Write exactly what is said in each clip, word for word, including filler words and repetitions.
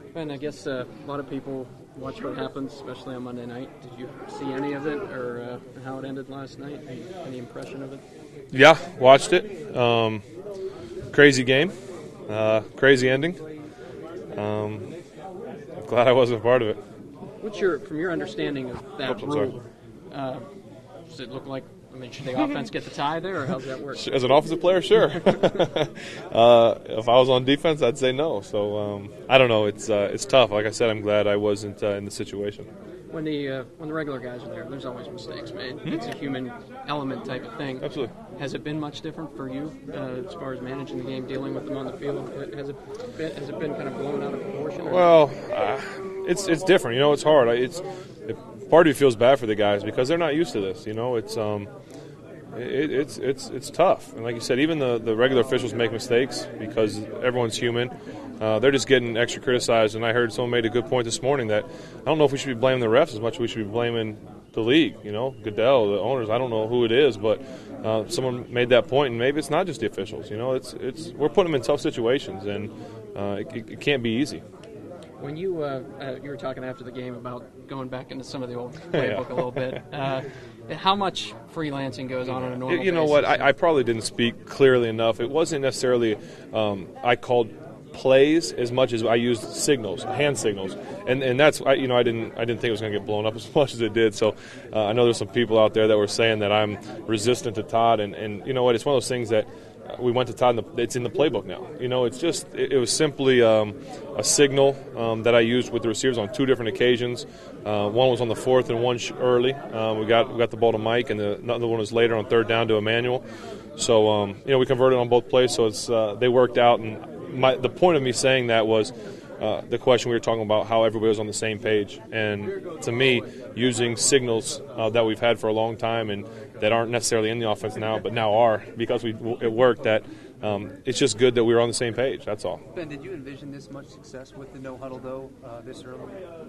And I guess uh, a lot of people watch what happens, especially on Monday night. Did you see any of it, or uh, how it ended last night? Any, any impression of it? Yeah, watched it. Um, crazy game, uh, crazy ending. Um, glad I wasn't a part of it. What's your, from your understanding of that Oops, rule? Uh, does it look like? I mean, should the offense get the tie there, or how's that work? As an offensive player, sure. uh, if I was on defense, I'd say no. So um, I don't know. It's uh, it's tough. Like I said, I'm glad I wasn't uh, in the situation. When the uh, when the regular guys are there, there's always mistakes made. Mm-hmm. It's a human element type of thing. Absolutely. Has it been much different for you uh, as far as managing the game, dealing with them on the field? Has it been, has it been kind of blown out of proportion? Or? Well, uh, it's it's different. You know, it's hard. It's it, part of you feels bad for the guys because they're not used to this. You know, it's um, it, it's it's it's tough. And like you said, even the, the regular officials make mistakes because everyone's human. Uh, they're just getting extra criticized. And I heard someone made a good point this morning that I don't know if we should be blaming the refs as much as we should be blaming the league. You know, Goodell, the owners. I don't know who it is, but uh, someone made that point, and maybe it's not just the officials. You know, it's it's we're putting them in tough situations, and uh, it, it can't be easy. When you uh, uh, you were talking after the game about going back into some of the old playbook yeah. a little bit, uh, how much freelancing goes on on a normal basis? You know what? I, I probably didn't speak clearly enough. It wasn't necessarily um, I called plays as much as I used signals, hand signals, and and that's I, you know I didn't I didn't think it was going to get blown up as much as it did. So uh, I know there's some people out there that were saying that I'm resistant to Todd, and, and you know what? It's one of those things that we went to Todd, and the, it's in the playbook now. You know, it's just it, it was simply um, a signal um, that I used with the receivers on two different occasions. Uh, one was on the fourth and one sh- early. Um, we got we got the ball to Mike, and the another one was later on third down to Emmanuel. So um, you know we converted on both plays, so it's uh, they worked out. And my, the point of me saying that was uh, the question we were talking about, how everybody was on the same page. And to me, using signals uh, that we've had for a long time and that aren't necessarily in the offense now, but now are because we it worked. That um, it's just good that we were on the same page. That's all. Ben, did you envision this much success with the no huddle though uh, this early?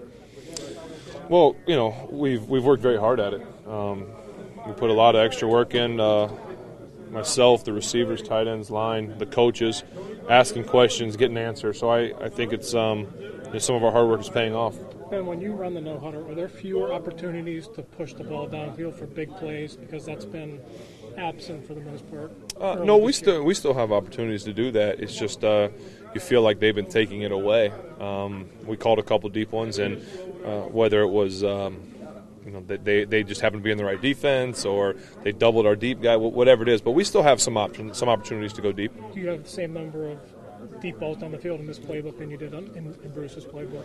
Well, you know we've we've worked very hard at it. Um, we put a lot of extra work in. Uh, myself, the receivers, tight ends, line, the coaches, asking questions, getting answers. So I, I think it's um, some of our hard work is paying off. Ben, when you run the no huddle, are there fewer opportunities to push the ball downfield for big plays because that's been absent for the most part? Uh, no, we still we still have opportunities to do that. It's just uh, you feel like they've been taking it away. Um, we called a couple deep ones, and uh, whether it was um, you know they they just happened to be in the right defense or they doubled our deep guy, whatever it is. But we still have some options, some opportunities to go deep. Do you have the same number of deep balls down the field in this playbook than you did in, in Bruce's playbook?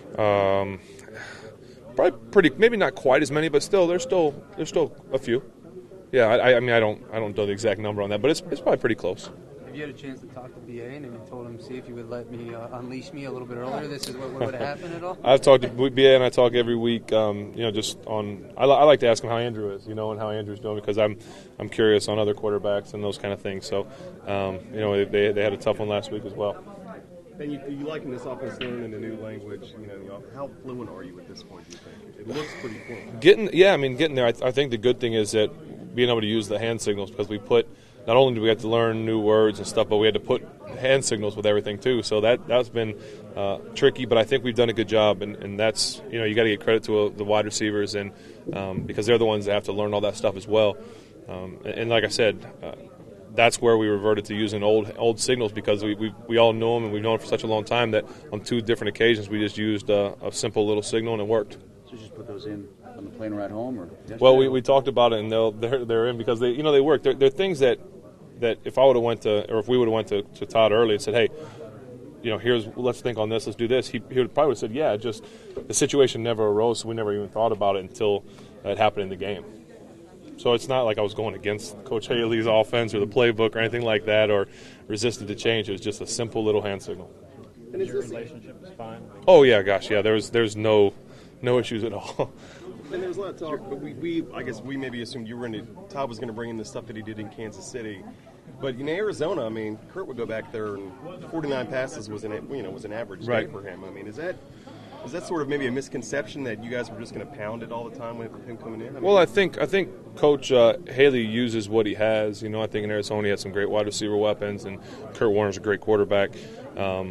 Um, probably pretty, maybe not quite as many, but still, there's still there's still a few. Yeah, I, I mean, I don't I don't know the exact number on that, but it's it's probably pretty close. Have you had a chance to talk to B A and you told him, see if you would let me uh, unleash me a little bit earlier? This is what, what would happen at all? I've talked to B A and I talk every week. Um, you know, just on I, I like to ask him how Andrew is, you know, and how Andrew's doing because I'm I'm curious on other quarterbacks and those kind of things. So, um, you know, they they had a tough one last week as well. And you, you liking this offense learning a new language? You know, how fluent are you at this point? Do you think it looks pretty fluent? Getting, yeah, I mean, getting there. I, th- I think the good thing is that being able to use the hand signals because we put. Not only do we have to learn new words and stuff, but we had to put hand signals with everything too. So that that's been uh, tricky, but I think we've done a good job, and, and that's you know you got to get credit to uh, the wide receivers and um, because they're the ones that have to learn all that stuff as well. Um, and, and like I said. Uh, That's where we reverted to using old old signals because we, we we all know them and we've known them for such a long time that on two different occasions we just used uh, a simple little signal and it worked. So you just put those in on the plane ride home, or yesterday? Well, we, we talked about it and they'll, they're they're in because they you know they work. They're, they're things that that if I would have went to or if we would have went to, to Todd early and said, hey, you know, here's let's think on this, let's do this. He he would probably have said, yeah, just the situation never arose, so we never even thought about it until it happened in the game. So it's not like I was going against Coach Haley's offense or the playbook or anything like that or resisted to change. It was just a simple little hand signal. And your relationship is fine? Oh, yeah, gosh, yeah. There's there's no no issues at all. And there was a lot of talk, but we, we I guess we maybe assumed you were going to – Todd was going to bring in the stuff that he did in Kansas City. But in Arizona, I mean, Kurt would go back there and forty-nine passes was an you know was an average day right. for him. I mean, is that – Is that sort of maybe a misconception that you guys were just going to pound it all the time with him coming in? I mean, well, I think I think Coach uh, Haley uses what he has. You know, I think in Arizona he had some great wide receiver weapons, and Kurt Warner's a great quarterback. Um,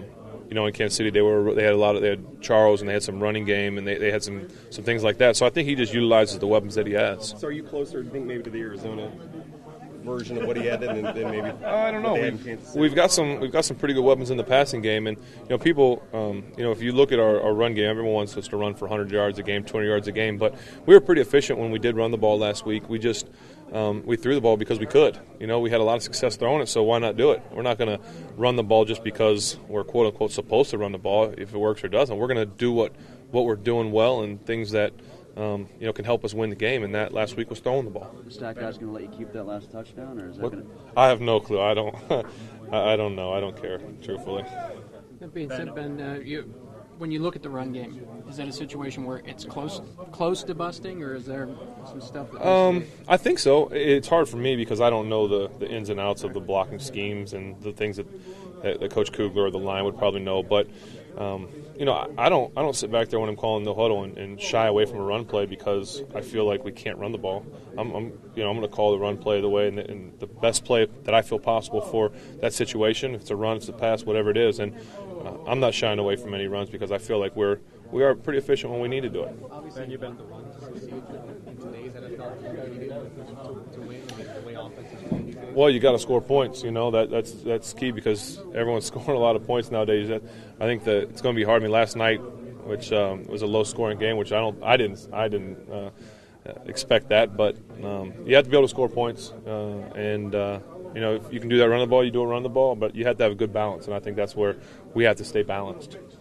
you know, in Kansas City, they were they had a lot of they had Charles and they had some running game and they, they had some some things like that. So I think he just utilizes the weapons that he has. So are you closer, do you think, maybe to the Arizona version of what he had than, than maybe? I don't know. what they had in We've, Kansas City? we've got some we've got some pretty good weapons in the passing game, and you know people, um, you know, if you look at our, our run game, everyone wants us to run for one hundred yards a game, twenty yards a game, but we were pretty efficient when we did run the ball last week. We just um, we threw the ball because we could. You know, we had a lot of success throwing it, so why not do it? We're not going to run the ball just because we're quote unquote supposed to run the ball. If it works or doesn't, we're going to do what what we're doing well and things that. Um, you know, can help us win the game, and that last week was throwing the ball. The stat guy's going to let you keep that last touchdown, or is that What? going to? I have no clue. I don't. I I don't know. I don't care, truthfully. That being said, Ben, uh, you, when you look at the run game, is that a situation where it's close close to busting, or is there some stuff that Um, I think so. It's hard for me because I don't know the, the ins and outs of the blocking schemes and the things that, that, that Coach Kugler or the line would probably know. But um, you know, I, I don't I don't sit back there when I'm calling the huddle and, and shy away from a run play because I feel like we can't run the ball. I'm, I'm you know I'm going to call the run play the way and the, and the best play that I feel possible for that situation. If it's a run, it's a pass, whatever it is, and uh, I'm not shying away from any runs because I feel like we're we are pretty efficient when we need to do it. Ben, you've been the run to succeed in today's N F L. You needed to, to win the way offense is playing. Well, you got to score points. You know that that's that's key because everyone's scoring a lot of points nowadays. That, I think that it's going to be hard. I mean, last night, which um, was a low-scoring game, which I don't, I didn't, I didn't uh, expect that. But um, you have to be able to score points, uh, and uh, you know if you can do that run the ball, you do it run the ball. But you have to have a good balance, and I think that's where we have to stay balanced.